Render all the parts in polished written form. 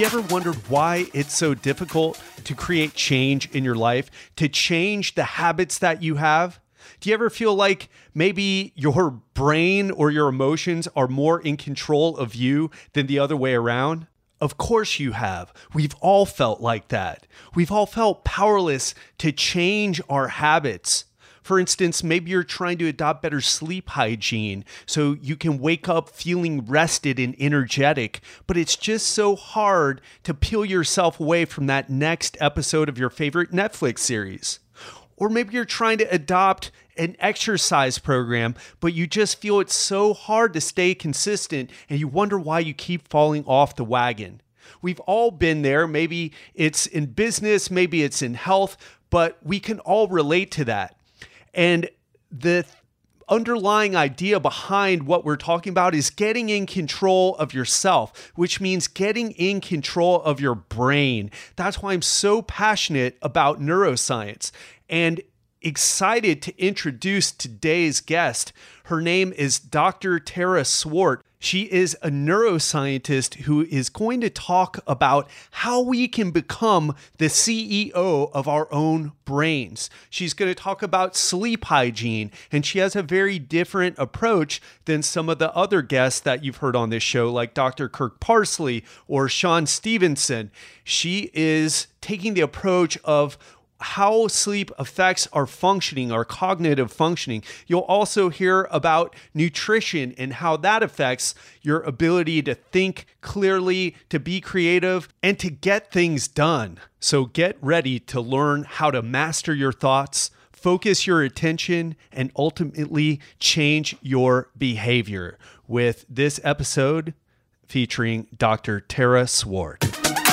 ever wondered why it's so difficult to create change in your life, to change the habits that you have? Do you ever feel like maybe your brain or your emotions are more in control of you than the other way around? Of course you have. We've all felt like that. We've all felt powerless to change our habits. For instance, maybe you're trying to adopt better sleep hygiene so you can wake up feeling rested and energetic, but it's just so hard to peel yourself away from that next episode of your favorite Netflix series. Or maybe you're trying to adopt an exercise program, but you just feel it's so hard to stay consistent and you wonder why you keep falling off the wagon. We've all been there. Maybe it's in business, maybe it's in health, but we can all relate to that. And the underlying idea behind what we're talking about is getting in control of yourself, which means getting in control of your brain. That's why I'm so passionate about neuroscience and excited to introduce today's guest. Her name is Dr. Tara Swart. She is a neuroscientist who is going to talk about how we can become the CEO of our own brains. She's going to talk about sleep hygiene, and she has a very different approach than some of the other guests that you've heard on this show, like Dr. Kirk Parsley or Sean Stevenson. She is taking the approach of how sleep affects our functioning, our cognitive functioning. You'll also hear about nutrition and how that affects your ability to think clearly, to be creative, and to get things done. So get ready to learn how to master your thoughts, focus your attention, and ultimately change your behavior with this episode featuring Dr. Tara Swart.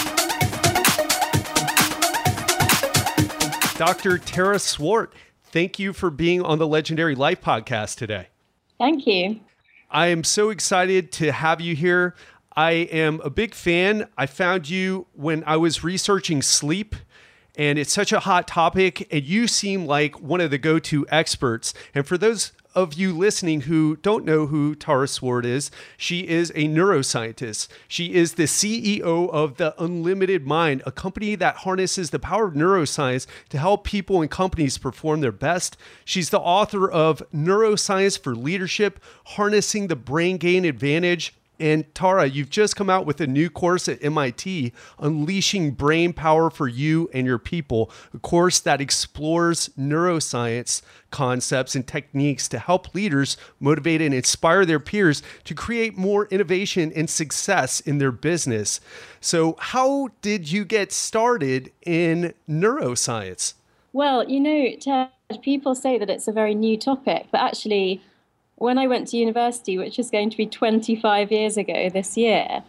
Dr. Tara Swart, thank you for being on the Legendary Life podcast today. Thank you. I am so excited to have you here. I am a big fan. I found you when I was researching sleep, and it's such a hot topic, and you seem like one of the go-to experts. And for those of you listening who don't know who Tara Swart is, she is a neuroscientist. She is the CEO of The Unlimited Mind, a company that harnesses the power of neuroscience to help people and companies perform their best. She's the author of Neuroscience for Leadership, Harnessing the Brain Gain Advantage. And Tara, you've just come out with a new course at MIT, Unleashing Brain Power for You and Your People, a course that explores neuroscience concepts and techniques to help leaders motivate and inspire their peers to create more innovation and success in their business. So how did you get started in neuroscience? Well, Ted, people say that it's a very new topic, but actually, when I went to university, which is going to be 25 years ago this year,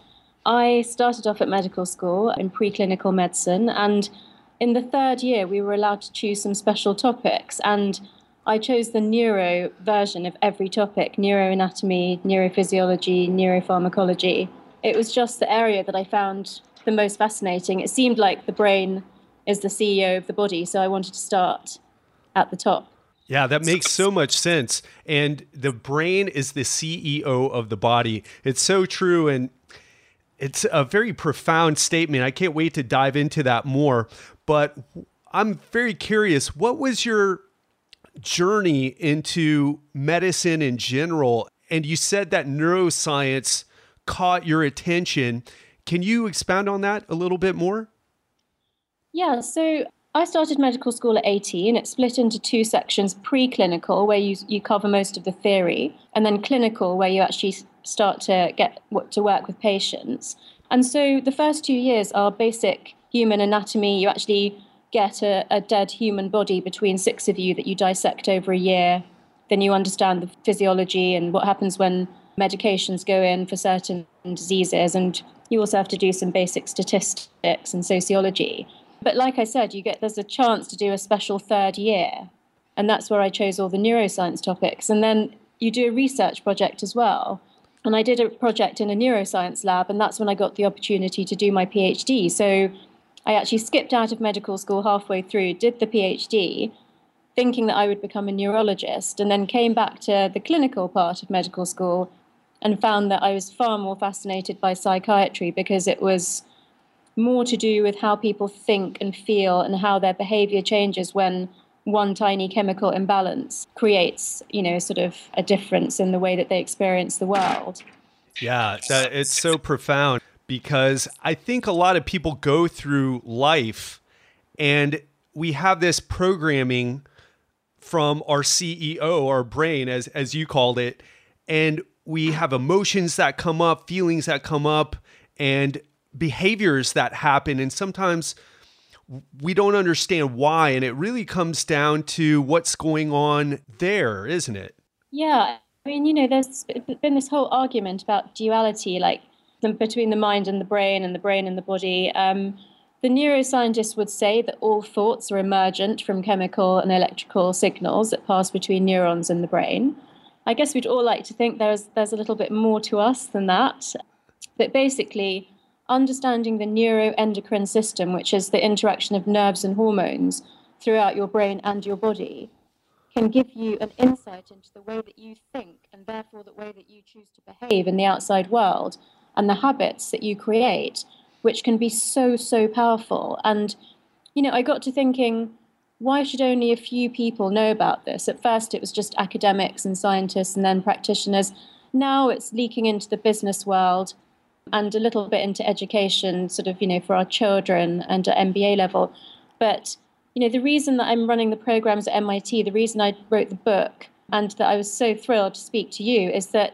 I started off at medical school in preclinical medicine. And in the third year, we were allowed to choose some special topics. And I chose the neuro version of every topic: neuroanatomy, neurophysiology, neuropharmacology. It was just the area that I found the most fascinating. It seemed like the brain is the CEO of the body, so I wanted to start at the top. Yeah, that makes so much sense. And the brain is the CEO of the body. It's so true. And it's a very profound statement. I can't wait to dive into that more. But I'm very curious, what was your journey into medicine in general? And you said that neuroscience caught your attention. Can you expound on that a little bit more? Yeah, so I started medical school at 18. It's split into two sections: preclinical, where you cover most of the theory, and then clinical, where you actually start to get to work with patients. And so the first 2 years are basic human anatomy. You actually get a dead human body between 6 of you that you dissect over a year. Then you understand the physiology and what happens when medications go in for certain diseases. And you also have to do some basic statistics and sociology. But like I said, there's a chance to do a special third year. And that's where I chose all the neuroscience topics. And then you do a research project as well. And I did a project in a neuroscience lab, and that's when I got the opportunity to do my PhD. So I actually skipped out of medical school halfway through, did the PhD, thinking that I would become a neurologist, and then came back to the clinical part of medical school and found that I was far more fascinated by psychiatry because it was more to do with how people think and feel and how their behavior changes when one tiny chemical imbalance creates, sort of a difference in the way that they experience the world. Yeah, it's so profound because I think a lot of people go through life and we have this programming from our CEO, our brain, as you called it, and we have emotions that come up, feelings that come up, and behaviors that happen. And sometimes we don't understand why. And it really comes down to what's going on there, isn't it? Yeah. I mean, there's been this whole argument about duality, like between the mind and the brain and the body. The neuroscientists would say that all thoughts are emergent from chemical and electrical signals that pass between neurons in the brain. I guess we'd all like to think there's a little bit more to us than that. But basically, understanding the neuroendocrine system, which is the interaction of nerves and hormones throughout your brain and your body, can give you an insight into the way that you think and therefore the way that you choose to behave in the outside world and the habits that you create, which can be so, so powerful. And, I got to thinking, why should only a few people know about this? At first, it was just academics and scientists and then practitioners. Now it's leaking into the business world and a little bit into education, sort of, for our children and at MBA level. But, the reason that I'm running the programs at MIT, the reason I wrote the book and that I was so thrilled to speak to you is that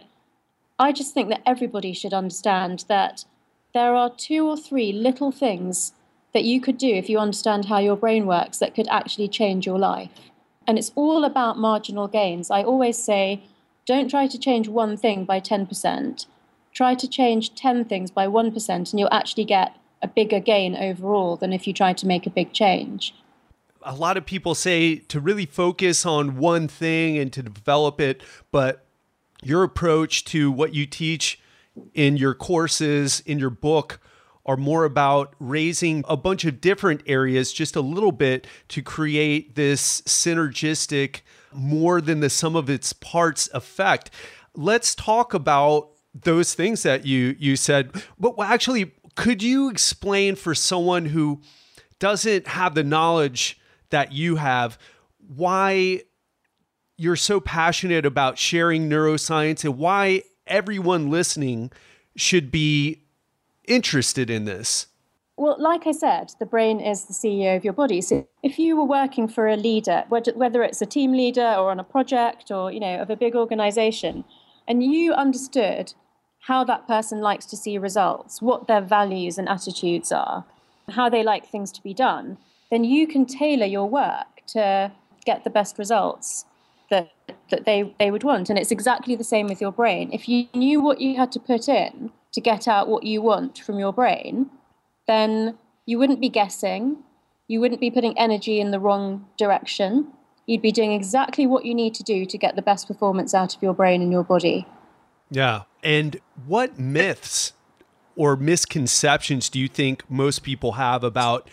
I just think that everybody should understand that there are 2 or 3 little things that you could do if you understand how your brain works that could actually change your life. And it's all about marginal gains. I always say, don't try to change one thing by 10%. Try to change 10 things by 1%, and you'll actually get a bigger gain overall than if you try to make a big change. A lot of people say to really focus on one thing and to develop it, but your approach to what you teach in your courses, in your book, are more about raising a bunch of different areas just a little bit to create this synergistic, more than the sum of its parts effect. Let's talk about those things that you said. But actually, could you explain for someone who doesn't have the knowledge that you have, why you're so passionate about sharing neuroscience and why everyone listening should be interested in this? Well, like I said, the brain is the CEO of your body. So if you were working for a leader, whether it's a team leader or on a project or, of a big organization, and you understood how that person likes to see results, what their values and attitudes are, how they like things to be done, then you can tailor your work to get the best results that they would want. And it's exactly the same with your brain. If you knew what you had to put in to get out what you want from your brain, then you wouldn't be guessing, you wouldn't be putting energy in the wrong direction. You'd be doing exactly what you need to do to get the best performance out of your brain and your body. Yeah. And what myths or misconceptions do you think most people have about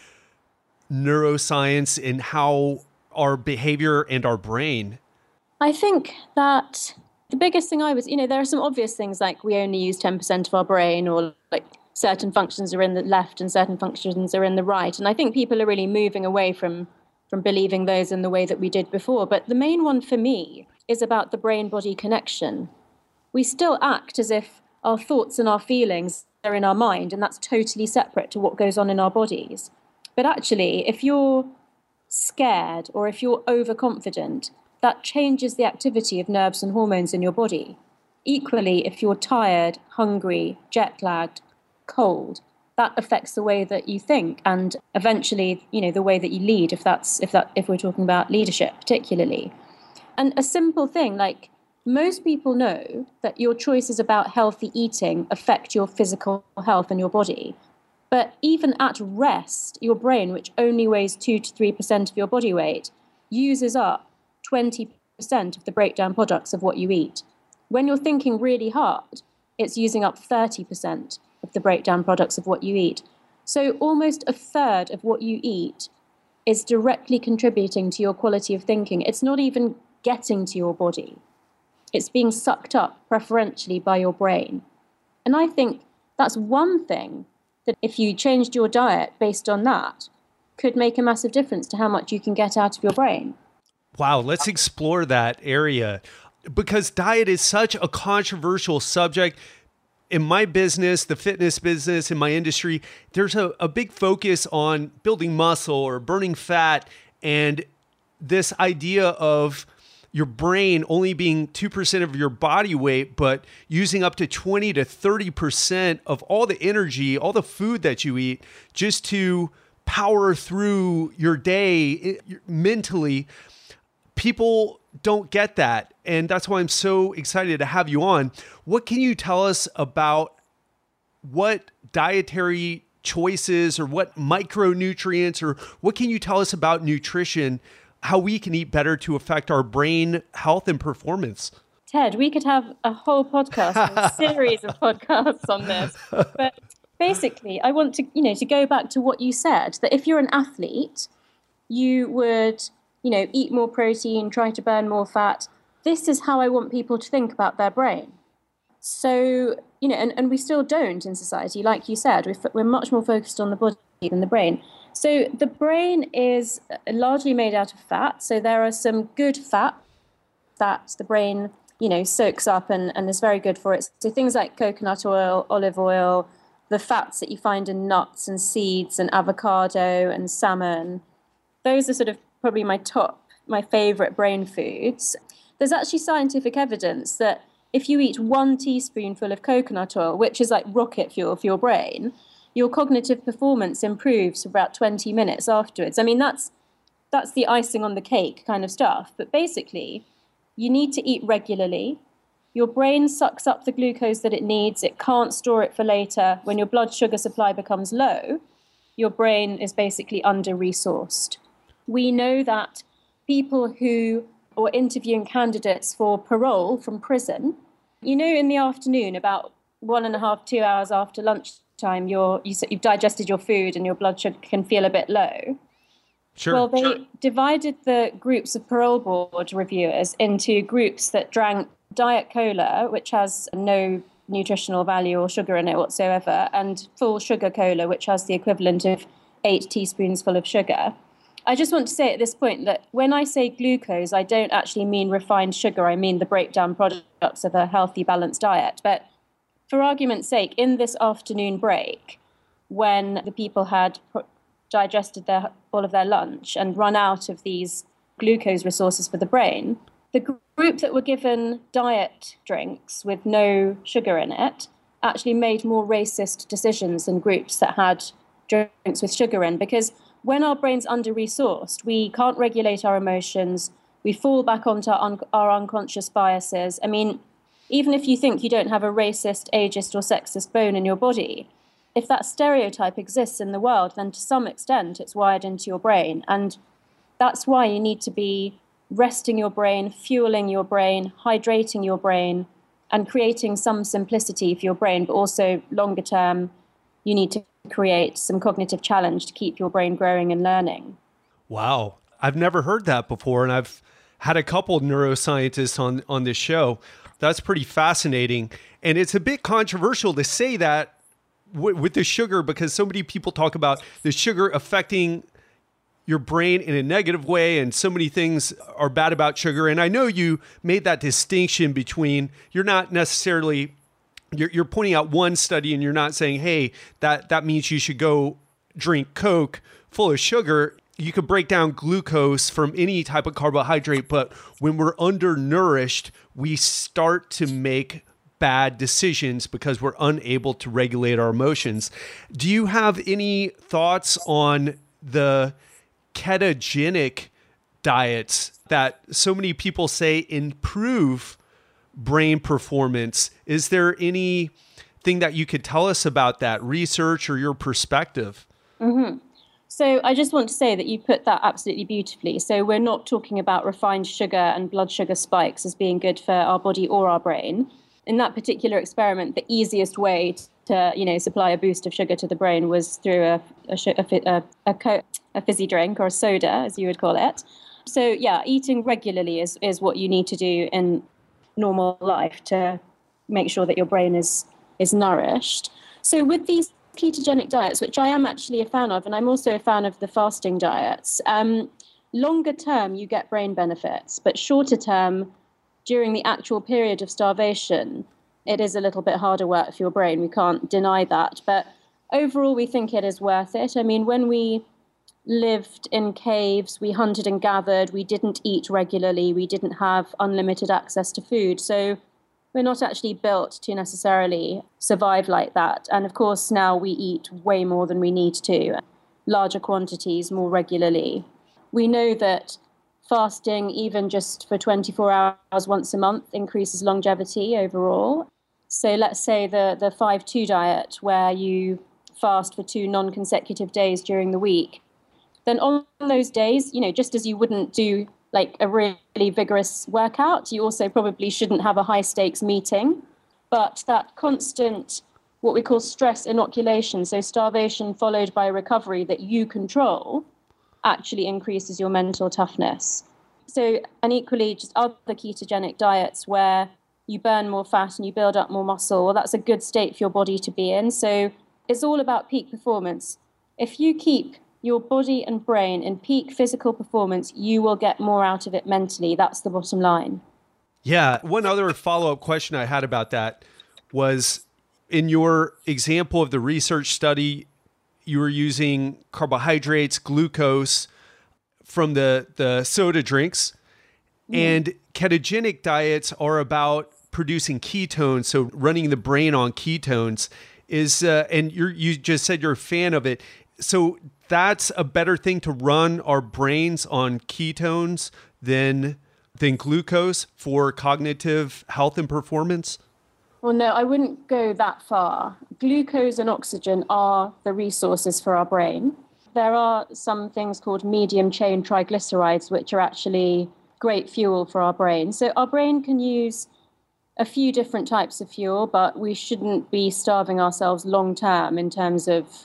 neuroscience and how our behavior and our brain? I think that the biggest thing there are some obvious things like we only use 10% of our brain, or like certain functions are in the left and certain functions are in the right. And I think people are really moving away from believing those in the way that we did before. But the main one for me is about the brain-body connection. We still act as if our thoughts and our feelings are in our mind, and that's totally separate to what goes on in our bodies. But actually, if you're scared or if you're overconfident, that changes the activity of nerves and hormones in your body. Equally, if you're tired, hungry, jet-lagged, cold, that affects the way that you think and eventually, the way that you lead, if we're talking about leadership particularly. And a simple thing, like most people know that your choices about healthy eating affect your physical health and your body. But even at rest, your brain, which only weighs 2 to 3% of your body weight, uses up 20% of the breakdown products of what you eat. When you're thinking really hard, it's using up 30% of the breakdown products of what you eat. So almost a third of what you eat is directly contributing to your quality of thinking. It's not even getting to your body. It's being sucked up preferentially by your brain. And I think that's one thing that if you changed your diet based on that, could make a massive difference to how much you can get out of your brain. Wow, let's explore that area because diet is such a controversial subject. In my business, the fitness business, in my industry, there's a big focus on building muscle or burning fat, and this idea of your brain only being 2% of your body weight, but using up to 20 to 30% of all the energy, all the food that you eat just to power through your day mentally. People don't get that. And that's why I'm so excited to have you on. What can you tell us about what dietary choices or what micronutrients or what can you tell us about nutrition, how we can eat better to affect our brain health and performance? Ted, we could have a whole podcast, a series of podcasts on this. But basically, I want to go back to what you said, that if you're an athlete, you would, eat more protein, try to burn more fat. This is how I want people to think about their brain. So, and we still don't in society. Like you said, we're much more focused on the body than the brain. So the brain is largely made out of fat. So there are some good fat that the brain, soaks up and is very good for it. So things like coconut oil, olive oil, the fats that you find in nuts and seeds and avocado and salmon, those are sort of probably my favorite brain foods. There's actually scientific evidence that if you eat 1 teaspoonful of coconut oil, which is like rocket fuel for your brain, your cognitive performance improves for about 20 minutes afterwards. I mean, that's the icing on the cake kind of stuff. But basically, you need to eat regularly. Your brain sucks up the glucose that it needs. It can't store it for later. When your blood sugar supply becomes low, your brain is basically under-resourced. We know that people who are interviewing candidates for parole from prison, in the afternoon, about 1.5, 2 hours after lunchtime, you've digested your food and your blood sugar can feel a bit low. Sure. Well, they divided the groups of parole board reviewers into groups that drank Diet Cola, which has no nutritional value or sugar in it whatsoever, and full sugar cola, which has the equivalent of 8 teaspoons full of sugar. I just want to say at this point that when I say glucose, I don't actually mean refined sugar. I mean the breakdown products of a healthy, balanced diet. But for argument's sake, in this afternoon break, when the people had digested all of their lunch and run out of these glucose resources for the brain, the group that were given diet drinks with no sugar in it actually made more racist decisions than groups that had drinks with sugar in, because when our brain's under-resourced, we can't regulate our emotions. We fall back onto our unconscious biases. I mean, even if you think you don't have a racist, ageist, or sexist bone in your body, if that stereotype exists in the world, then to some extent it's wired into your brain. And that's why you need to be resting your brain, fueling your brain, hydrating your brain, and creating some simplicity for your brain, but also longer term, you need to create some cognitive challenge to keep your brain growing and learning. Wow. I've never heard that before. And I've had a couple neuroscientists on this show. That's pretty fascinating. And it's a bit controversial to say that with the sugar, because so many people talk about the sugar affecting your brain in a negative way, and so many things are bad about sugar. And I know you made that distinction between, you're not necessarily, you're pointing out one study and you're not saying, hey, that means you should go drink Coke full of sugar. You could break down glucose from any type of carbohydrate, but when we're undernourished, we start to make bad decisions because we're unable to regulate our emotions. Do you have any thoughts on the ketogenic diets that so many people say improve brain performance? Is there anything that you could tell us about that research or your perspective? Mm-hmm. So I just want to say that you put that absolutely beautifully. So we're not talking about refined sugar and blood sugar spikes as being good for our body or our brain. In that particular experiment, the easiest way to, supply a boost of sugar to the brain was through a fizzy drink, or a soda, as you would call it. So yeah, eating regularly is what you need to do in normal life to make sure that your brain is nourished. So with these ketogenic diets, which I am actually a fan of, and I'm also a fan of the fasting diets. Longer term, you get brain benefits, but shorter term, during the actual period of starvation, it is a little bit harder work for your brain. We can't deny that. But overall, we think it is worth it. I mean, when we lived in caves, we hunted and gathered, we didn't eat regularly, we didn't have unlimited access to food. So we're not actually built to necessarily survive like that. And of course, now we eat way more than we need to, larger quantities, more regularly. We know that fasting, even just for 24 hours once a month, increases longevity overall. So let's say the 5-2 diet, where you fast for 2 non-consecutive days during the week. Then on those days, just as you wouldn't do like a really vigorous workout, you also probably shouldn't have a high stakes meeting. But that constant, what we call stress inoculation, so starvation followed by recovery that you control, actually increases your mental toughness. So, and equally, just other ketogenic diets where you burn more fat and you build up more muscle, well, that's a good state for your body to be in. So it's all about peak performance. If you keep your body and brain in peak physical performance, you will get more out of it mentally. That's the bottom line. Yeah. One other follow-up question I had about that was, in your example of the research study, you were using carbohydrates, glucose from the soda drinks, and ketogenic diets are about producing ketones, so running the brain on ketones. And you just said you're a fan of it. So that's a better thing to run our brains on ketones than glucose for cognitive health and performance? Well, no, I wouldn't go that far. Glucose and oxygen are the resources for our brain. There are some things called medium chain triglycerides, which are actually great fuel for our brain. So our brain can use a few different types of fuel, but we shouldn't be starving ourselves long term in terms of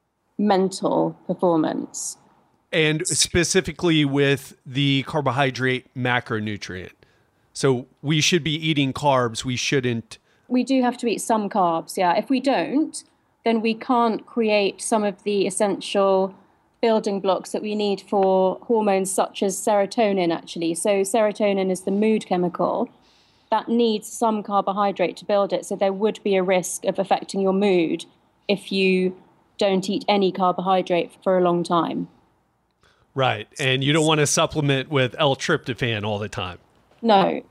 mental performance. And specifically with the carbohydrate macronutrient. So we should be eating carbs. We shouldn't. We do have to eat some carbs, yeah. If we don't, then we can't create some of the essential building blocks that we need for hormones such as serotonin, actually. So serotonin is the mood chemical that needs some carbohydrate to build it. So there would be a risk of affecting your mood if you don't eat any carbohydrate for a long time. Right. And you don't want to supplement with L-tryptophan all the time. No.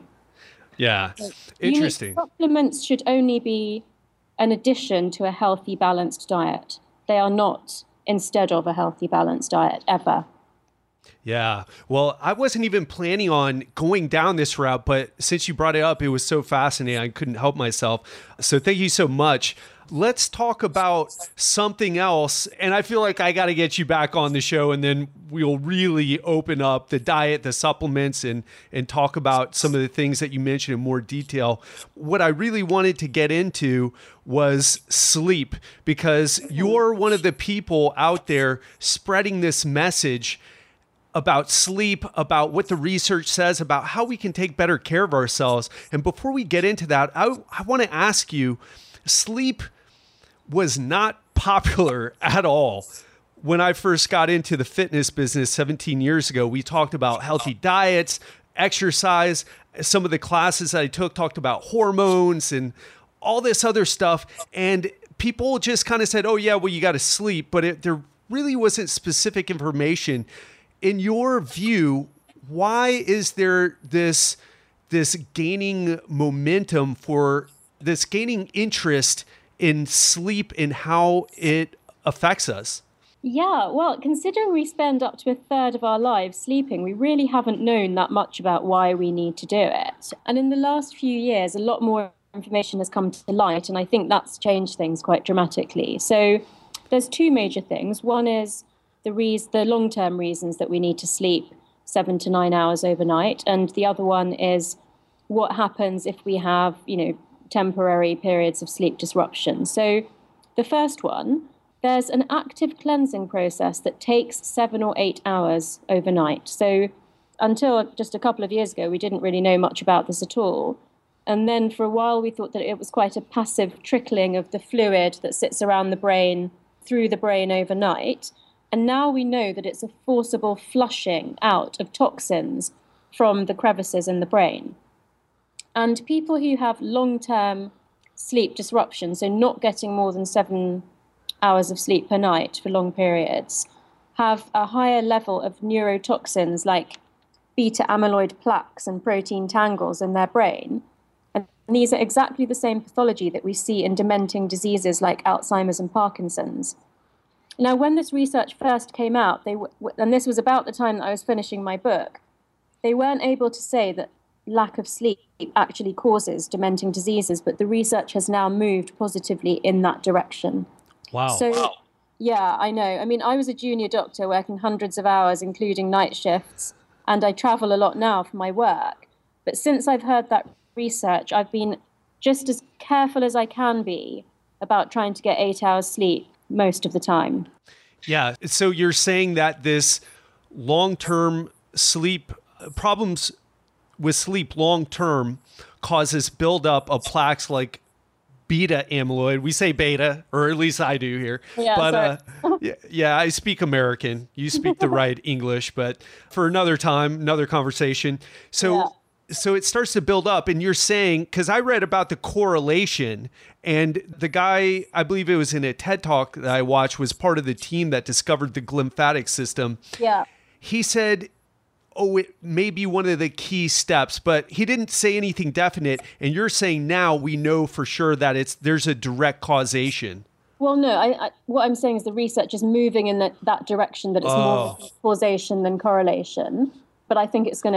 Yeah. Interesting. Supplements should only be an addition to a healthy, balanced diet. They are not instead of a healthy, balanced diet, ever. Yeah. Well, I wasn't even planning on going down this route, but since you brought it up, it was so fascinating. I couldn't help myself. So thank you so much. Let's talk about something else. And I feel like I got to get you back on the show, and then we'll really open up the diet, the supplements, and talk about some of the things that you mentioned in more detail. What I really wanted to get into was sleep, because you're one of the people out there spreading this message about sleep, about what the research says, about how we can take better care of ourselves. And before we get into that, I want to ask you, sleep was not popular at all. When I first got into the fitness business 17 years ago, we talked about healthy diets, exercise. Some of the classes I took talked about hormones and all this other stuff. And people just kind of said, oh yeah, well, you got to sleep. But there really wasn't specific information. In your view, why is there this gaining momentum for this gaining interest in sleep and how it affects us? Yeah, well, considering we spend up to a third of our lives sleeping, we really haven't known that much about why we need to do it. And in the last few years, a lot more information has come to light, and I think that's changed things quite dramatically. So there's two major things. One is the long-term reasons that we need to sleep 7 to 9 hours overnight. And the other one is what happens if we have, temporary periods of sleep disruption. So the first one, there's an active cleansing process that takes 7 or 8 hours overnight. So until just a couple of years ago, we didn't really know much about this at all. And then for a while, we thought that it was quite a passive trickling of the fluid that sits around the brain through the brain overnight. And now we know that it's a forcible flushing out of toxins from the crevices in the brain. And people who have long-term sleep disruption, so not getting more than 7 hours of sleep per night for long periods, have a higher level of neurotoxins like beta amyloid plaques and protein tangles in their brain. And these are exactly the same pathology that we see in dementing diseases like Alzheimer's and Parkinson's. Now, when this research first came out, and this was about the time that I was finishing my book, they weren't able to say that lack of sleep actually causes dementing diseases, but the research has now moved positively in that direction. Wow. So, yeah, I know. I mean, I was a junior doctor working hundreds of hours, including night shifts, and I travel a lot now for my work. But since I've heard that research, I've been just as careful as I can be about trying to get 8 hours sleep most of the time. Yeah. So you're saying that this long-term sleep problems with sleep long-term causes buildup of plaques like beta amyloid. We say beta, or at least I do here. Yeah, but yeah, I speak American. You speak the right English, but for another time, another conversation. So it starts to build up, and you're saying, because I read about the correlation, and the guy, I believe it was in a TED Talk that I watched, was part of the team that discovered the glymphatic system. Yeah. He said, it may be one of the key steps, but he didn't say anything definite. And you're saying now we know for sure that there's a direct causation. Well, no, what I'm saying is the research is moving in that direction, that it's more causation than correlation. But I think it's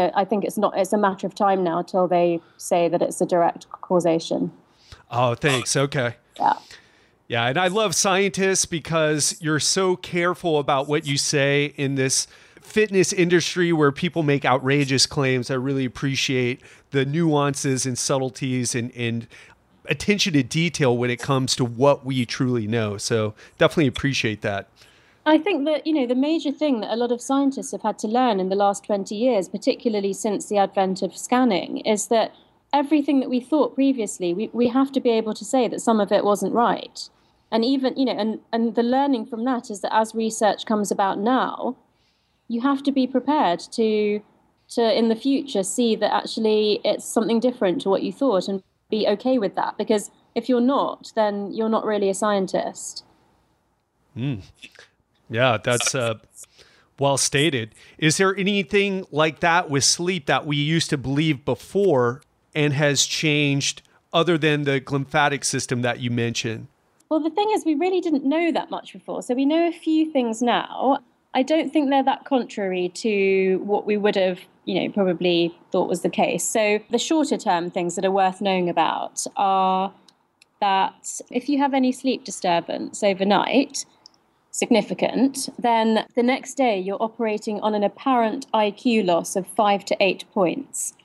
a matter of time now till they say that it's a direct causation. Oh, thanks. Okay. Yeah. Yeah. And I love scientists because you're so careful about what you say in this fitness industry where people make outrageous claims. I really appreciate the nuances and subtleties and attention to detail when it comes to what we truly know. So definitely appreciate that. I think that, the major thing that a lot of scientists have had to learn in the last 20 years, particularly since the advent of scanning, is that everything that we thought previously, we have to be able to say that some of it wasn't right. And even, and the learning from that is that as research comes about now, you have to be prepared to in the future see that actually it's something different to what you thought and be okay with that. Because if you're not, then you're not really a scientist. Yeah, that's well stated. Is there anything like that with sleep that we used to believe before and has changed other than the glymphatic system that you mentioned? Well, the thing is, we really didn't know that much before. So we know a few things now. I don't think they're that contrary to what we would have, probably thought was the case. So the shorter term things that are worth knowing about are that if you have any sleep disturbance overnight, significant, then the next day you're operating on an apparent IQ loss of 5 to 8 points.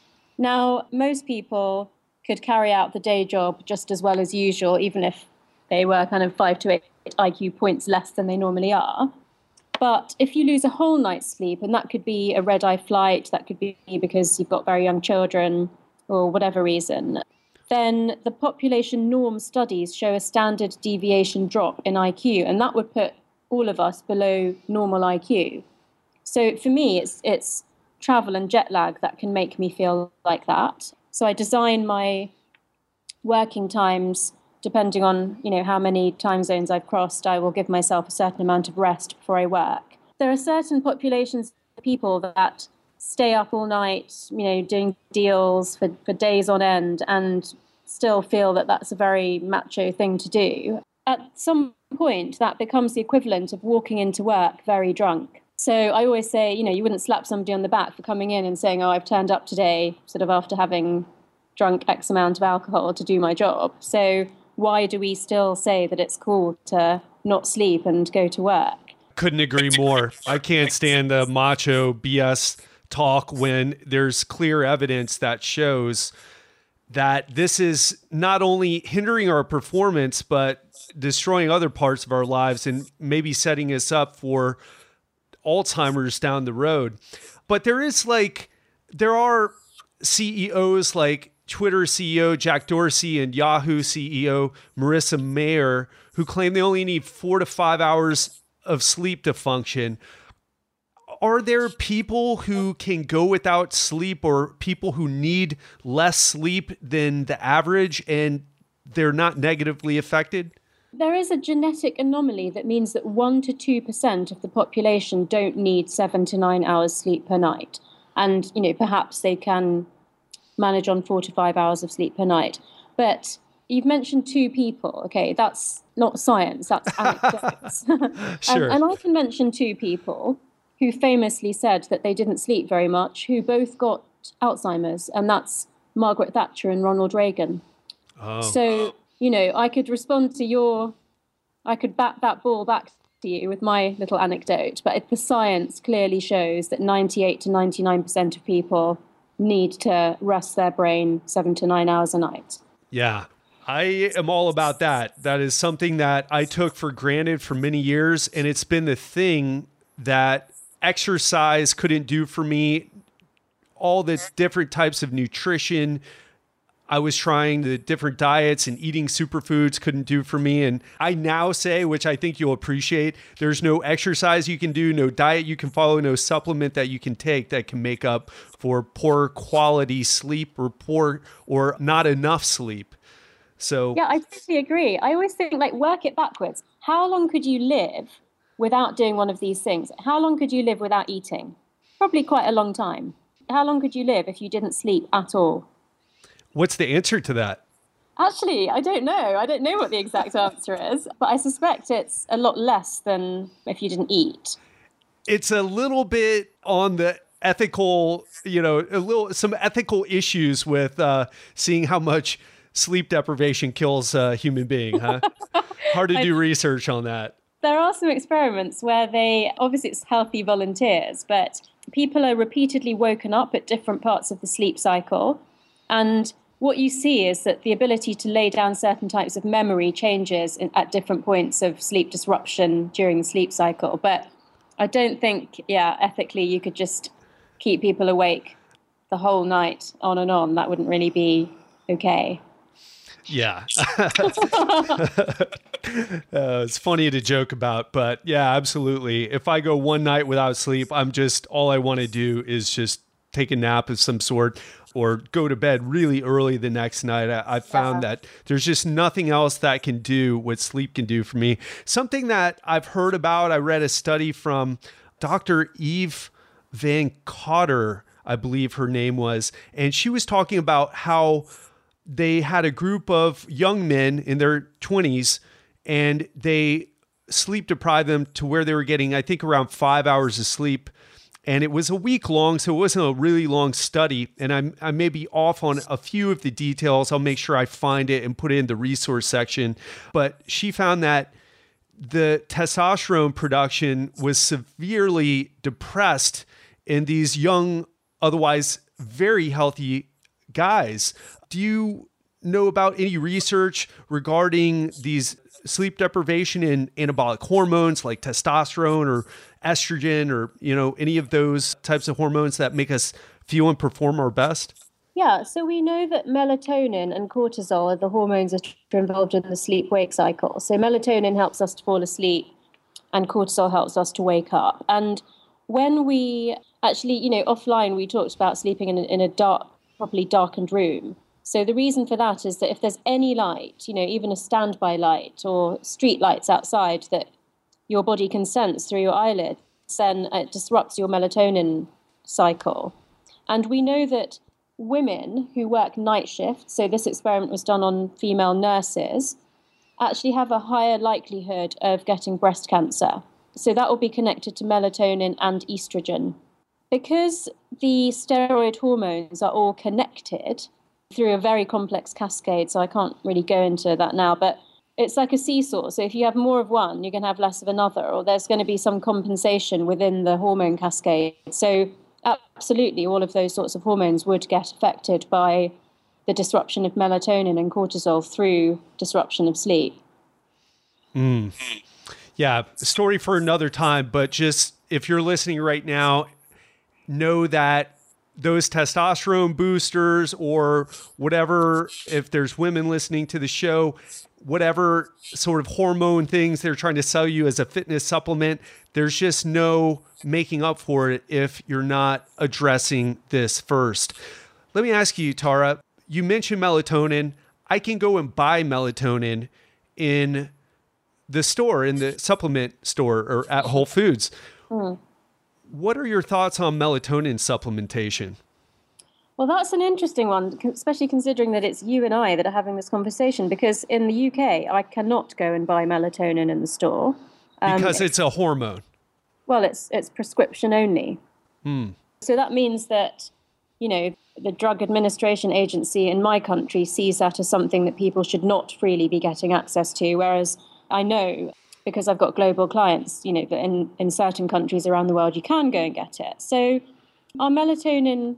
Now, most people could carry out the day job just as well as usual, even if they were kind of 5 to 8 IQ points less than they normally are. But if you lose a whole night's sleep, and that could be a red-eye flight, that could be because you've got very young children or whatever reason, then the population norm studies show a standard deviation drop in IQ, and that would put all of us below normal IQ. So for me, it's travel and jet lag that can make me feel like that. So I design my working times depending on, how many time zones I've crossed. I will give myself a certain amount of rest before I work. There are certain populations of people that stay up all night, doing deals for days on end and still feel that that's a very macho thing to do. At some point, that becomes the equivalent of walking into work very drunk. So I always say, you wouldn't slap somebody on the back for coming in and saying, I've turned up today, sort of after having drunk X amount of alcohol to do my job. So why do we still say that it's cool to not sleep and go to work? Couldn't agree more. I can't stand the macho BS talk when there's clear evidence that shows that this is not only hindering our performance, but destroying other parts of our lives and maybe setting us up for Alzheimer's down the road. But there are CEOs like Twitter CEO Jack Dorsey and Yahoo CEO Marissa Mayer, who claim they only need 4 to 5 hours of sleep to function. Are there people who can go without sleep, or people who need less sleep than the average and they're not negatively affected? There is a genetic anomaly that means that 1 to 2% of the population don't need 7 to 9 hours sleep per night. And, perhaps they can manage on 4 to 5 hours of sleep per night. But you've mentioned 2 people. Okay, that's not science, that's anecdotes. Sure. And I can mention 2 people who famously said that they didn't sleep very much, who both got Alzheimer's, and that's Margaret Thatcher and Ronald Reagan. Oh. So, I could respond to I could bat that ball back to you with my little anecdote, but the science clearly shows that 98 to 99% of people need to rest their brain 7 to 9 hours a night. Yeah. I am all about that. That is something that I took for granted for many years, and it's been the thing that exercise couldn't do for me. All the different types of nutrition I was trying, the different diets and eating superfoods couldn't do for me. And I now say, which I think you'll appreciate, there's no exercise you can do, no diet you can follow, no supplement that you can take that can make up for poor quality sleep or not enough sleep. So yeah, I totally agree. I always think, work it backwards. How long could you live without doing one of these things? How long could you live without eating? Probably quite a long time. How long could you live if you didn't sleep at all? What's the answer to that? Actually, I don't know. I don't know what the exact answer is, but I suspect it's a lot less than if you didn't eat. It's a little bit on the ethical, some ethical issues with seeing how much sleep deprivation kills a human being, huh? Hard to do research on that. There are some experiments where obviously it's healthy volunteers, but people are repeatedly woken up at different parts of the sleep cycle. And what you see is that the ability to lay down certain types of memory changes at different points of sleep disruption during the sleep cycle. But I don't think, ethically you could just keep people awake the whole night on and on. That wouldn't really be okay. Yeah. It's funny to joke about, but yeah, absolutely. If I go one night without sleep, all I want to do is just take a nap of some sort or go to bed really early the next night. I found that there's just nothing else that can do what sleep can do for me. Something that I've heard about, I read a study from Dr. Eve Van Cotter, I believe her name was, and she was talking about how they had a group of young men in their 20s and they sleep deprived them to where they were getting, I think, around 5 hours of sleep. And it was a week long, so it wasn't a really long study. And I may be off on a few of the details. I'll make sure I find it and put it in the resource section. But she found that the testosterone production was severely depressed in these young, otherwise very healthy guys. Do you know about any research regarding these sleep deprivation and anabolic hormones like testosterone or estrogen or, any of those types of hormones that make us feel and perform our best? Yeah, so we know that melatonin and cortisol are the hormones that are involved in the sleep-wake cycle. So melatonin helps us to fall asleep and cortisol helps us to wake up. And when we actually, offline, we talked about sleeping in a dark, properly darkened room. So the reason for that is that if there's any light, even a standby light or street lights outside that your body can sense through your eyelids, then it disrupts your melatonin cycle. And we know that women who work night shifts, so this experiment was done on female nurses, actually have a higher likelihood of getting breast cancer. So that will be connected to melatonin and estrogen. Because the steroid hormones are all connected through a very complex cascade, so I can't really go into that now, but it's like a seesaw. So if you have more of one, you're going to have less of another, or there's going to be some compensation within the hormone cascade. So absolutely, all of those sorts of hormones would get affected by the disruption of melatonin and cortisol through disruption of sleep. Yeah, story for another time, but just if you're listening right now, know that those testosterone boosters or whatever, if there's women listening to the show, whatever sort of hormone things they're trying to sell you as a fitness supplement, there's just no making up for it if you're not addressing this first. Let me ask you, Tara, you mentioned melatonin. I can go and buy melatonin in the store, in the supplement store or at Whole Foods. What are your thoughts on melatonin supplementation? Well, that's an interesting one, especially considering that it's you and I that are having this conversation, because in the UK, I cannot go and buy melatonin in the store. Because it's a hormone. Well, it's prescription only. So that means that, the Drug Administration Agency in my country sees that as something that people should not freely be getting access to, whereas I know, because I've got global clients, that in certain countries around the world, you can go and get it. So our natural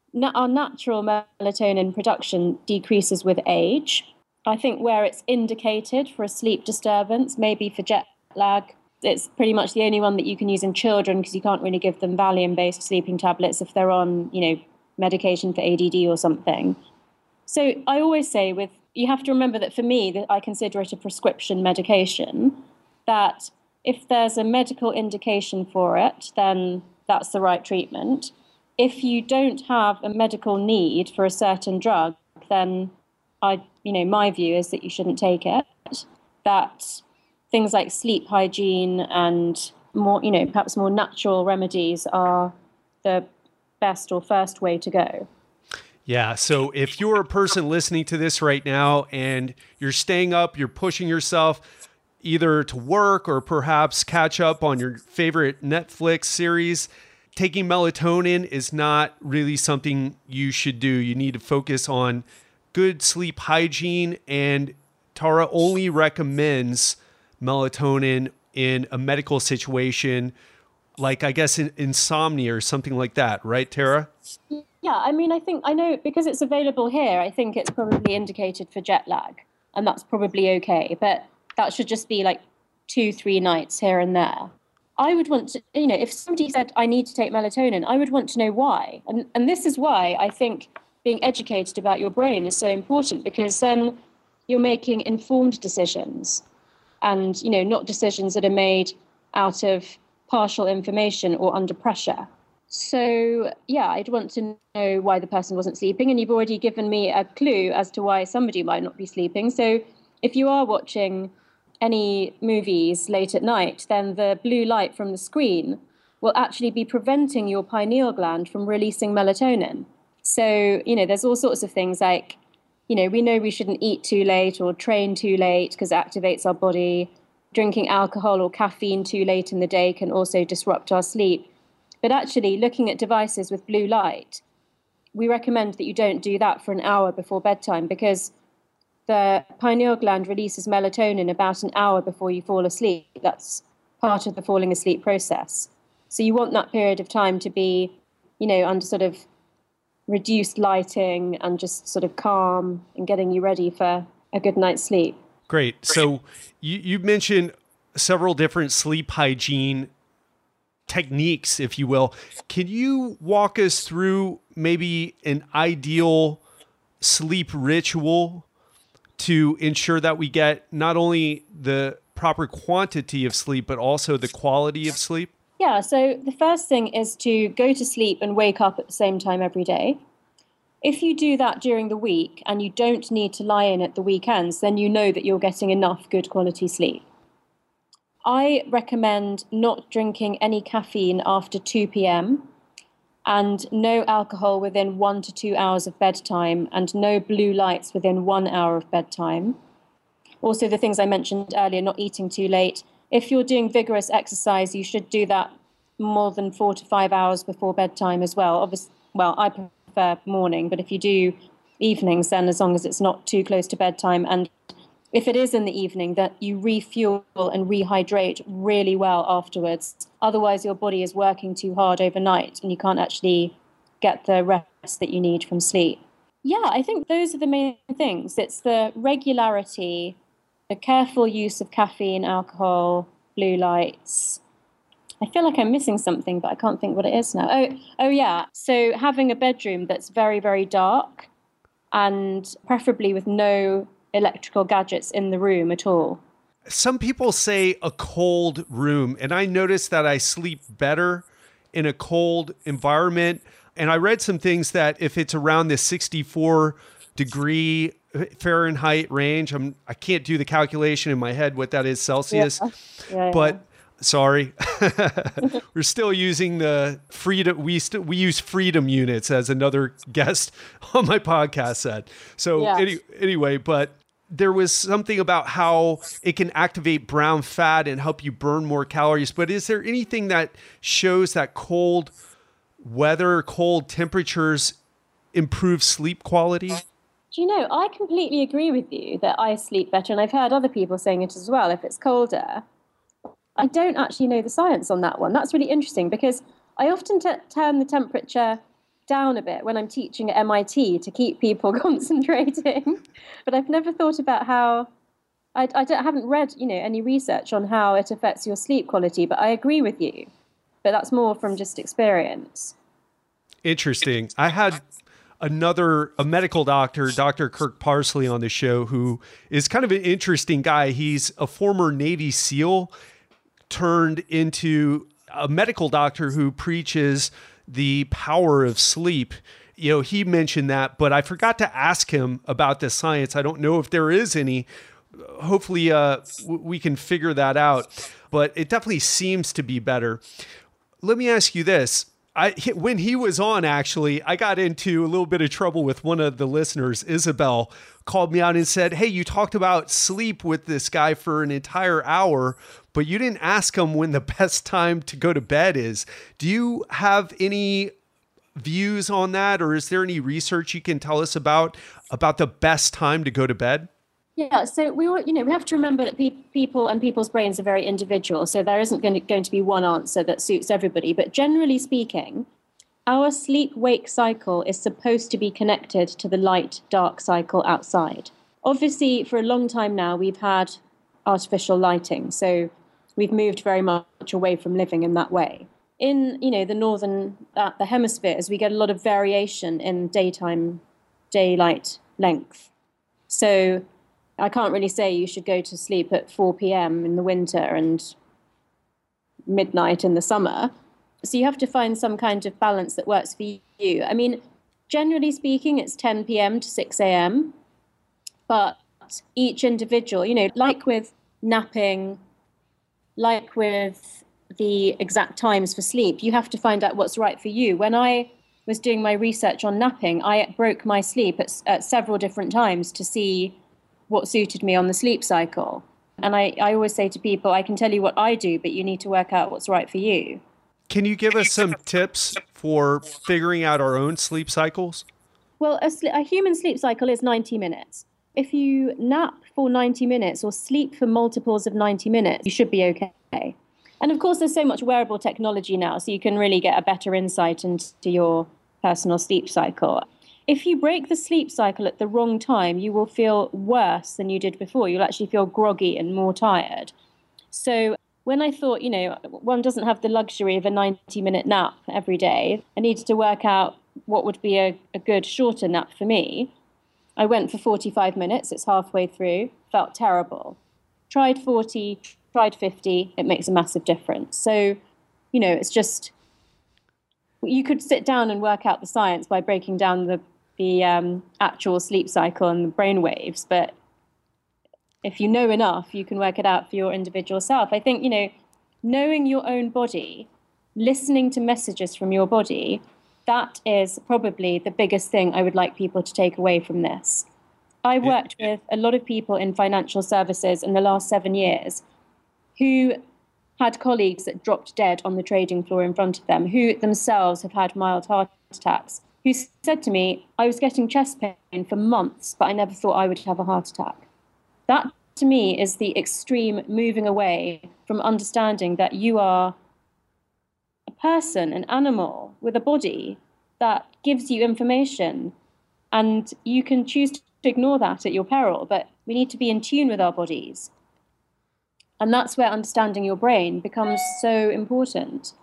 melatonin production decreases with age. I think where it's indicated for a sleep disturbance, maybe for jet lag, it's pretty much the only one that you can use in children, because you can't really give them Valium-based sleeping tablets if they're on, medication for ADD or something. So I always say you have to remember that for me, that I consider it a prescription medication, that if there's a medical indication for it, then that's the right treatment. If you don't have a medical need for a certain drug, then my view is that you shouldn't take it. That things like sleep hygiene and more, perhaps more natural remedies are the best or first way to go. Yeah. So if you're a person listening to this right now and you're staying up, you're pushing yourself either to work or perhaps catch up on your favorite Netflix series, taking melatonin is not really something you should do. You need to focus on good sleep hygiene, and Tara only recommends melatonin in a medical situation, like I guess insomnia or something like that, right, Tara? Yeah, I know because it's available here, I think it's probably indicated for jet lag, and that's probably okay, but that should just be like 2-3 nights here and there. I would want to, if somebody said, I need to take melatonin, I would want to know why. And this is why I think being educated about your brain is so important, because then you're making informed decisions and, not decisions that are made out of partial information or under pressure. So, yeah, I'd want to know why the person wasn't sleeping. And you've already given me a clue as to why somebody might not be sleeping. So if you are watching any movies late at night, then the blue light from the screen will actually be preventing your pineal gland from releasing melatonin. So, there's all sorts of things like, we know we shouldn't eat too late or train too late because it activates our body. Drinking alcohol or caffeine too late in the day can also disrupt our sleep. But actually, looking at devices with blue light, we recommend that you don't do that for an hour before bedtime, because the pineal gland releases melatonin about an hour before you fall asleep. That's part of the falling asleep process. So you want that period of time to be, under sort of reduced lighting and just sort of calm and getting you ready for a good night's sleep. Great. So you mentioned several different sleep hygiene techniques, if you will. Can you walk us through maybe an ideal sleep ritual to ensure that we get not only the proper quantity of sleep, but also the quality of sleep? Yeah, so the first thing is to go to sleep and wake up at the same time every day. If you do that during the week and you don't need to lie in at the weekends, then you know that you're getting enough good quality sleep. I recommend not drinking any caffeine after 2 p.m. and no alcohol within 1 to 2 hours of bedtime, and no blue lights within 1 hour of bedtime. Also, the things I mentioned earlier, not eating too late. If you're doing vigorous exercise, you should do that more than 4 to 5 hours before bedtime as well. Obviously, I prefer morning, but if you do evenings, then as long as it's not too close to bedtime, and if it is in the evening, that you refuel and rehydrate really well afterwards. Otherwise, your body is working too hard overnight and you can't actually get the rest that you need from sleep. Yeah, I think those are the main things. It's the regularity, the careful use of caffeine, alcohol, blue lights, I feel like I'm missing something, but I can't think what it is now. Oh yeah. So having a bedroom that's very, very dark and preferably with no electrical gadgets in the room at all. Some people say a cold room, and I notice that I sleep better in a cold environment. And I read some things that if it's around the 64 degree Fahrenheit range, I can't do the calculation in my head what that is Celsius, but sorry, we're still using the freedom. We use freedom units, as another guest on my podcast said. So anyway, but there was something about how it can activate brown fat and help you burn more calories. But is there anything that shows that cold weather, cold temperatures improve sleep quality? Do you know, I completely agree with you that I sleep better, and I've heard other people saying it as well, if it's colder. I don't actually know the science on that one. That's really interesting because I often turn the temperature down a bit when I'm teaching at MIT to keep people concentrating. But I've never thought about how, I haven't read, any research on how it affects your sleep quality, but I agree with you. But that's more from just experience. Interesting. I had a medical doctor, Dr. Kirk Parsley, on the show, who is kind of an interesting guy. He's a former Navy SEAL turned into a medical doctor who preaches the power of sleep. He mentioned that, but I forgot to ask him about the science. I don't know if there is any. Hopefully we can figure that out, but it definitely seems to be better. Let me ask you this. When he was on, actually, I got into a little bit of trouble with one of the listeners. Isabel called me out and said, hey, you talked about sleep with this guy for an entire hour, but you didn't ask him when the best time to go to bed is. Do you have any views on that, or is there any research you can tell us about the best time to go to bed? Yeah, so we have to remember that people and people's brains are very individual, so there isn't going to be one answer that suits everybody. But generally speaking, our sleep-wake cycle is supposed to be connected to the light-dark cycle outside. Obviously, for a long time now, we've had artificial lighting, so we've moved very much away from living in that way. In the northern the hemispheres, we get a lot of variation in daylight length. So I can't really say you should go to sleep at 4 p.m. in the winter and midnight in the summer. So you have to find some kind of balance that works for you. I mean, generally speaking, it's 10 p.m. to 6 a.m. But each individual, like with napping, like with the exact times for sleep, you have to find out what's right for you. When I was doing my research on napping, I broke my sleep at several different times to see what suited me on the sleep cycle. And I always say to people, I can tell you what I do, but you need to work out what's right for you. Can you give us some tips for figuring out our own sleep cycles? Well, a human sleep cycle is 90 minutes. If you nap for 90 minutes or sleep for multiples of 90 minutes, you should be okay. And of course, there's so much wearable technology now, so you can really get a better insight into your personal sleep cycle. If you break the sleep cycle at the wrong time, you will feel worse than you did before. You'll actually feel groggy and more tired. So when I thought, one doesn't have the luxury of a 90-minute nap every day, I needed to work out what would be a good shorter nap for me. I went for 45 minutes. It's halfway through. Felt terrible. Tried 40, tried 50. It makes a massive difference. So, it's just, you could sit down and work out the science by breaking down the actual sleep cycle and the brain waves. But if you know enough, you can work it out for your individual self. I think, knowing your own body, listening to messages from your body, that is probably the biggest thing I would like people to take away from this. I worked with a lot of people in financial services in the last 7 years who had colleagues that dropped dead on the trading floor in front of them, who themselves have had mild heart attacks, who said to me, I was getting chest pain for months, but I never thought I would have a heart attack. That, to me, is the extreme moving away from understanding that you are a person, an animal with a body that gives you information, and you can choose to ignore that at your peril, but we need to be in tune with our bodies. And that's where understanding your brain becomes so important.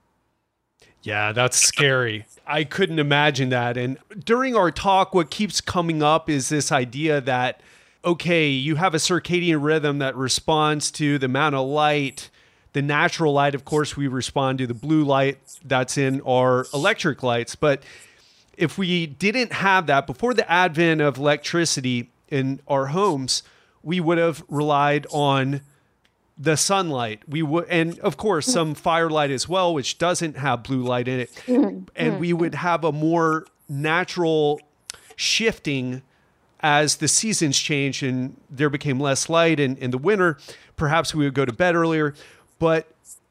Yeah, that's scary. I couldn't imagine that. And during our talk, what keeps coming up is this idea that, okay, you have a circadian rhythm that responds to the amount of light, the natural light. Of course, we respond to the blue light that's in our electric lights. But if we didn't have that before the advent of electricity in our homes, we would have relied on the sunlight. We would, and of course, some firelight as well, which doesn't have blue light in it. And we would have a more natural shifting as the seasons changed and there became less light in the winter. Perhaps we would go to bed earlier, but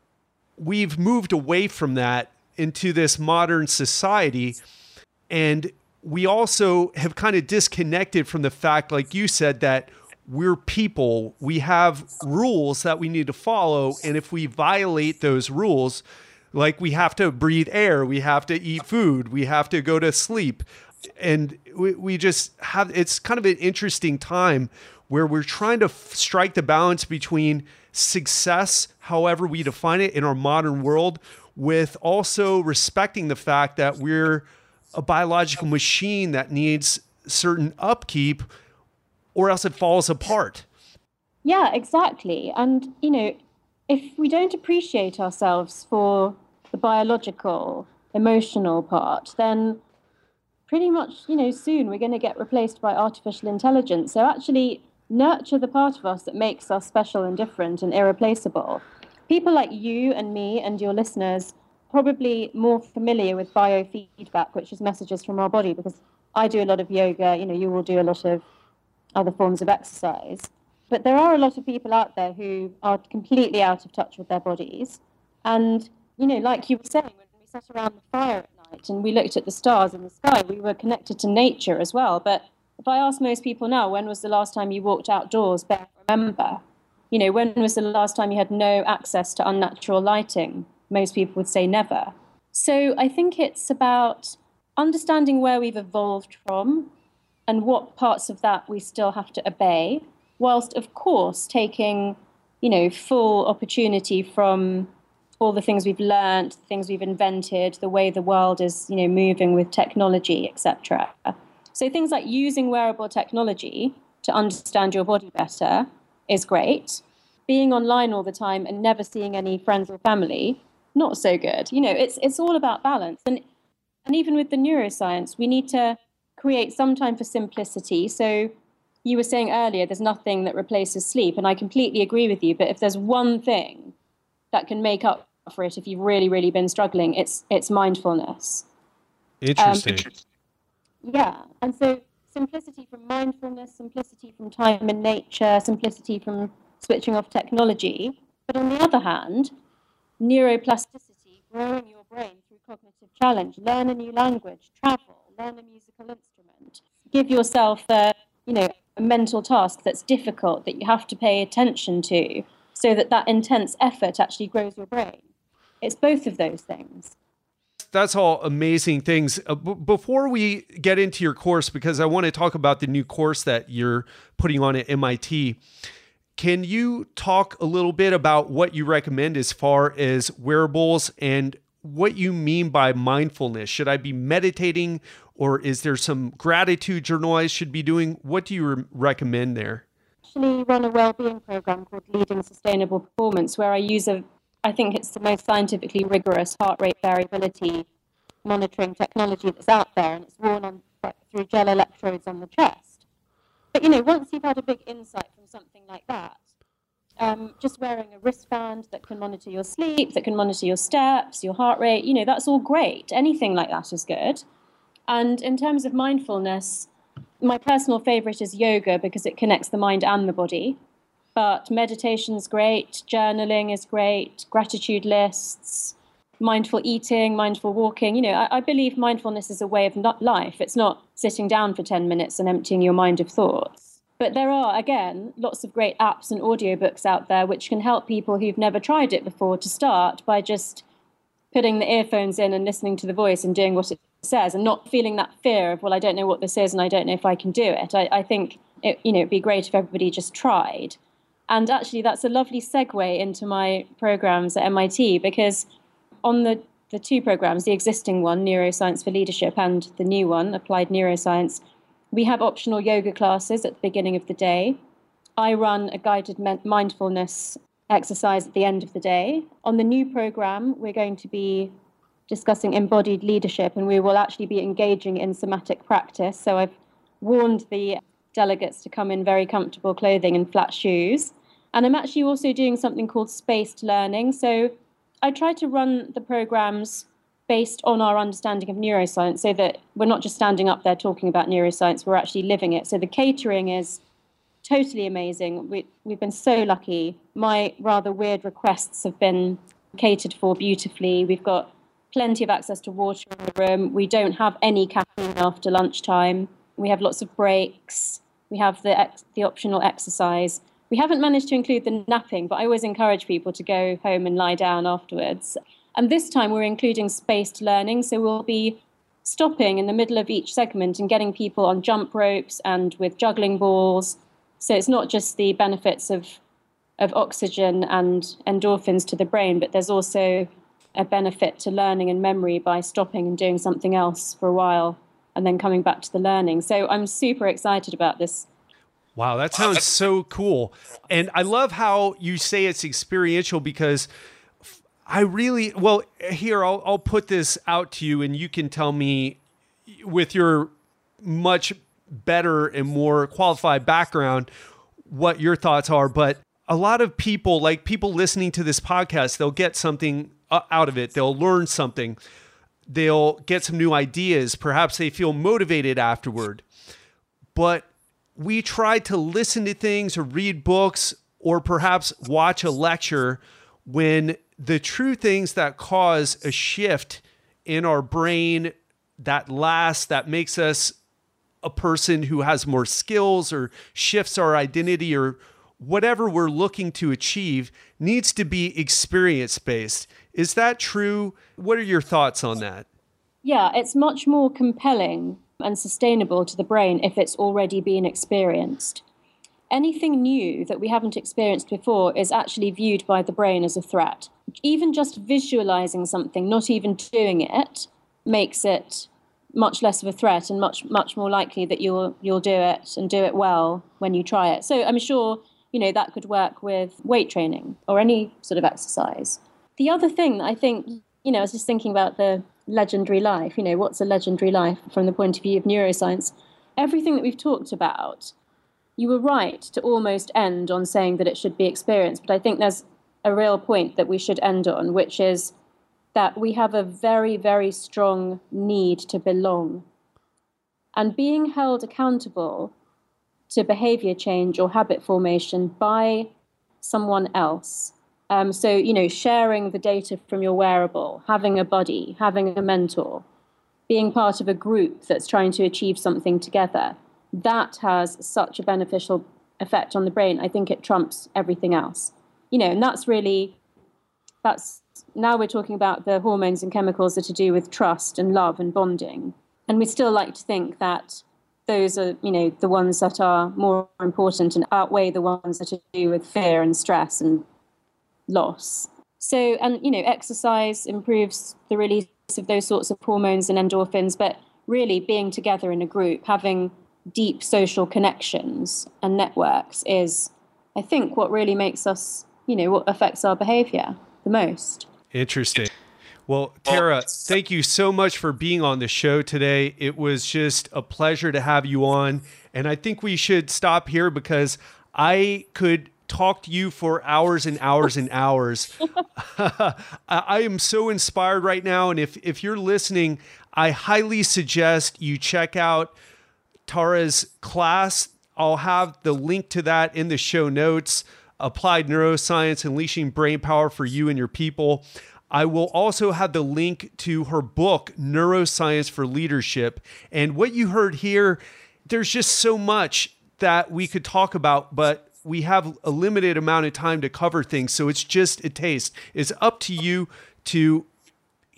we've moved away from that into this modern society. And we also have kind of disconnected from the fact, like you said, that we're people. We have rules that we need to follow. And if we violate those rules, like we have to breathe air, we have to eat food, we have to go to sleep. And we just have, it's kind of an interesting time where we're trying to strike the balance between success, however we define it in our modern world, with also respecting the fact that we're a biological machine that needs certain upkeep or else it falls apart. Yeah, exactly. And, if we don't appreciate ourselves for the biological, emotional part, then pretty much, soon we're going to get replaced by artificial intelligence. So actually nurture the part of us that makes us special and different and irreplaceable. People like you and me and your listeners probably more familiar with biofeedback, which is messages from our body, because I do a lot of yoga, you will do a lot of other forms of exercise. But there are a lot of people out there who are completely out of touch with their bodies. And, like you were saying, when we sat around the fire at night and we looked at the stars in the sky, we were connected to nature as well. But if I ask most people now, when was the last time you walked outdoors, they remember. When was the last time you had no access to unnatural lighting? Most people would say never. So I think it's about understanding where we've evolved from and what parts of that we still have to obey, whilst, of course, taking, full opportunity from all the things we've learned, the things we've invented, the way the world is, moving with technology, etc. So things like using wearable technology to understand your body better is great. Being online all the time and never seeing any friends or family, not so good. It's all about balance. And even with the neuroscience, we need to create some time for simplicity. So you were saying earlier, there's nothing that replaces sleep, and I completely agree with you. But if there's one thing that can make up for it, if you've really, really been struggling, it's mindfulness. Interesting. Yeah, and so simplicity from mindfulness, simplicity from time in nature, simplicity from switching off technology. But on the other hand, neuroplasticity, growing your brain through cognitive challenge, learn a new language, travel, learn a musical instrument, give yourself a mental task that's difficult that you have to pay attention to so that intense effort actually grows your brain. It's both of those things. That's all amazing things. Before we get into your course, because I want to talk about the new course that you're putting on at MIT, can you talk a little bit about what you recommend as far as wearables and what you mean by mindfulness? Should I be meditating, or is there some gratitude journal I should be doing? What do you recommend there? Actually run a well-being program called Leading Sustainable Performance, where I think it's the most scientifically rigorous heart rate variability monitoring technology that's out there, and it's worn through gel electrodes on the chest. But, once you've had a big insight from something like that, just wearing a wristband that can monitor your sleep, that can monitor your steps, your heart rate, that's all great. Anything like that is good. And in terms of mindfulness, my personal favorite is yoga because it connects the mind and the body. But meditation's great, journaling is great, gratitude lists, mindful eating, mindful walking. I believe mindfulness is a way of life. It's not sitting down for 10 minutes and emptying your mind of thoughts. But there are, again, lots of great apps and audiobooks out there which can help people who've never tried it before to start by just putting the earphones in and listening to the voice and doing what it says and not feeling that fear of, well, I don't know what this is and I don't know if I can do it. I think it'd be great if everybody just tried. And actually, that's a lovely segue into my programs at MIT, because on the two programs, the existing one, Neuroscience for Leadership, and the new one, Applied Neuroscience, we have optional yoga classes at the beginning of the day. I run a guided mindfulness exercise at the end of the day. On the new program, we're going to be discussing embodied leadership, and we will actually be engaging in somatic practice. So I've warned the delegates to come in very comfortable clothing and flat shoes. And I'm actually also doing something called spaced learning. So I try to run the programs based on our understanding of neuroscience, so that we're not just standing up there talking about neuroscience, we're actually living it. So the catering is totally amazing. We've been so lucky. My rather weird requests have been catered for beautifully. We've got plenty of access to water in the room. We don't have any caffeine after lunchtime. We have lots of breaks. We have the optional exercise. We haven't managed to include the napping, but I always encourage people to go home and lie down afterwards. And this time we're including spaced learning. So we'll be stopping in the middle of each segment and getting people on jump ropes and with juggling balls. So it's not just the benefits of oxygen and endorphins to the brain, but there's also a benefit to learning and memory by stopping and doing something else for a while and then coming back to the learning. So I'm super excited about this. Wow, that sounds so cool. And I love how you say it's experiential, because here, I'll put this out to you and you can tell me, with your much better and more qualified background, what your thoughts are. But a lot of people, like people listening to this podcast, they'll get something out of it. They'll learn something. They'll get some new ideas. Perhaps they feel motivated afterward. But we try to listen to things or read books or perhaps watch a lecture when the true things that cause a shift in our brain that makes us a person who has more skills or shifts our identity or whatever we're looking to achieve needs to be experience-based. Is that true? What are your thoughts on that? Yeah, it's much more compelling and sustainable to the brain if it's already been experienced. Anything new that we haven't experienced before is actually viewed by the brain as a threat. Even just visualizing something, not even doing it, makes it much less of a threat and much more likely that you'll do it and do it well when you try it. So I'm sure, that could work with weight training or any sort of exercise. The other thing that I think, I was just thinking about the legendary life. What's a legendary life from the point of view of neuroscience? Everything that we've talked about, you were right to almost end on saying that it should be experienced, but I think there's a real point that we should end on, which is that we have a very, very strong need to belong. And being held accountable to behavior change or habit formation by someone else. So, sharing the data from your wearable, having a buddy, having a mentor, being part of a group that's trying to achieve something together, that has such a beneficial effect on the brain. I think it trumps everything else. And that's now we're talking about the hormones and chemicals that are to do with trust and love and bonding. And we still like to think that those are, the ones that are more important and outweigh the ones that are to do with fear and stress and loss. So, and, exercise improves the release of those sorts of hormones and endorphins, but really being together in a group, having deep social connections and networks is, I think, what really makes us, what affects our behavior the most. Interesting. Well, Tara, thank you so much for being on the show today. It was just a pleasure to have you on. And I think we should stop here because I could talk to you for hours and hours and hours. I am so inspired right now. And if you're listening, I highly suggest you check out Tara's class. I'll have the link to that in the show notes. Applied Neuroscience, Unleashing Brain Power for You and Your People. I will also have the link to her book, Neuroscience for Leadership. And what you heard here, there's just so much that we could talk about, but we have a limited amount of time to cover things. So it's just a taste. It's up to you to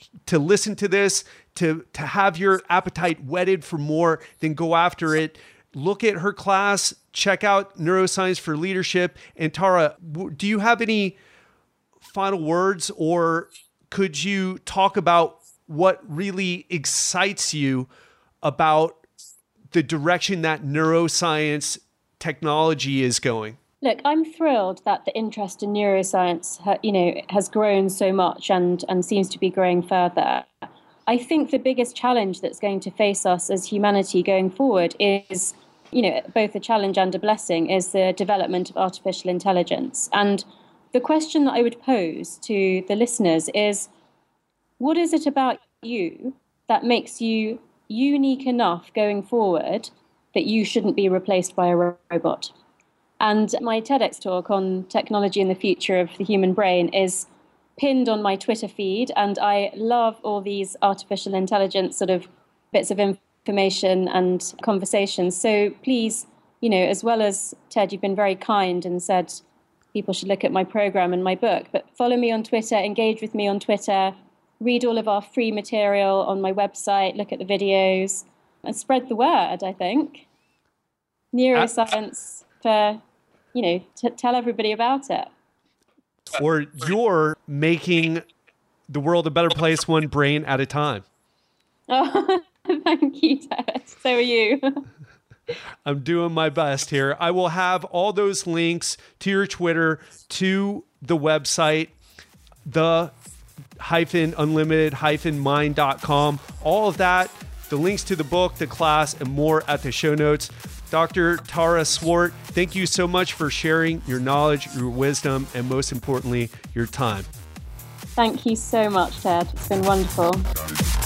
listen to this, to have your appetite whetted for more, then go after it. look at her class, check out Neuroscience for Leadership. And Tara, do you have any final words, or could you talk about what really excites you about the direction that neuroscience technology is going? Look, I'm thrilled that the interest in neuroscience, has grown so much and seems to be growing further. I think the biggest challenge that's going to face us as humanity going forward is, both a challenge and a blessing, is the development of artificial intelligence. And the question that I would pose to the listeners is, what is it about you that makes you unique enough going forward that you shouldn't be replaced by a robot? And my TEDx talk on technology and the future of the human brain is pinned on my Twitter feed, and I love all these artificial intelligence sort of bits of information and conversations. So please, as well as Ted, you've been very kind and said people should look at my program and my book, but follow me on Twitter, engage with me on Twitter, read all of our free material on my website, look at the videos, and spread the word, I think. Neuroscience for, tell everybody about it. Or you're making the world a better place one brain at a time. Oh, thank you, Ted. So are you. I'm doing my best here. I will have all those links to your Twitter, to the website, the-unlimited-mind.com. All of that, the links to the book, the class, and more at the show notes. Dr. Tara Swart, thank you so much for sharing your knowledge, your wisdom, and most importantly, your time. Thank you so much, Ted. It's been wonderful.